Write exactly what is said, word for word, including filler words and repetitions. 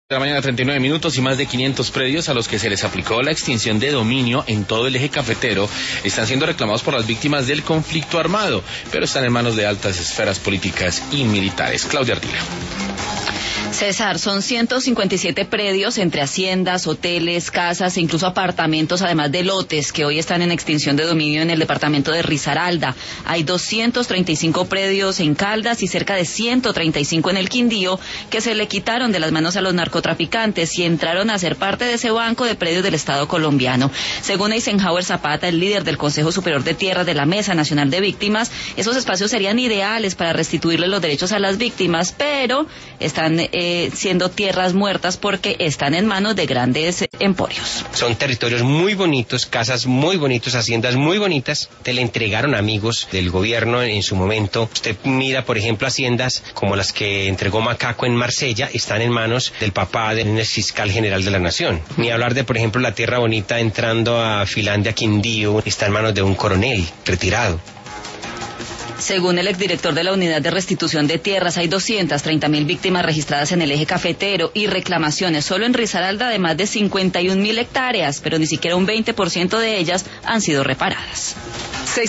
De la mañana, treinta y nueve minutos, y más de quinientos predios a los que se les aplicó la extinción de dominio en todo el eje cafetero están siendo reclamados por las víctimas del conflicto armado, pero están en manos de altas esferas políticas y militares. Claudia Ardila. César, son ciento cincuenta y siete predios entre haciendas, hoteles, casas e incluso apartamentos, además de lotes que hoy están en extinción de dominio en el departamento de Risaralda. Hay doscientos treinta y cinco predios en Caldas y cerca de ciento treinta y cinco en el Quindío que se le quitaron de las manos a los narcotraficantes y entraron a ser parte de ese banco de predios del Estado colombiano. Según Eisenhower Zapata, el líder del Consejo Superior de Tierras de la Mesa Nacional de Víctimas, esos espacios serían ideales para restituirle los derechos a las víctimas, pero están eh, siendo tierras muertas porque están en manos de grandes emporios. Son territorios muy bonitos, casas muy bonitas, haciendas muy bonitas, te le entregaron amigos del gobierno en su momento. Usted mira, por ejemplo, haciendas como las que entregó Macaco en Marsella, están en manos del papá del fiscal general de la nación. Ni hablar de, por ejemplo, la Tierra Bonita entrando a Filandia, Quindío, está en manos de un coronel retirado. Según el exdirector de la Unidad de Restitución de Tierras, hay doscientas treinta mil víctimas registradas en el eje cafetero y reclamaciones solo en Risaralda de más de cincuenta y un mil hectáreas, pero ni siquiera un veinte por ciento de ellas han sido reparadas.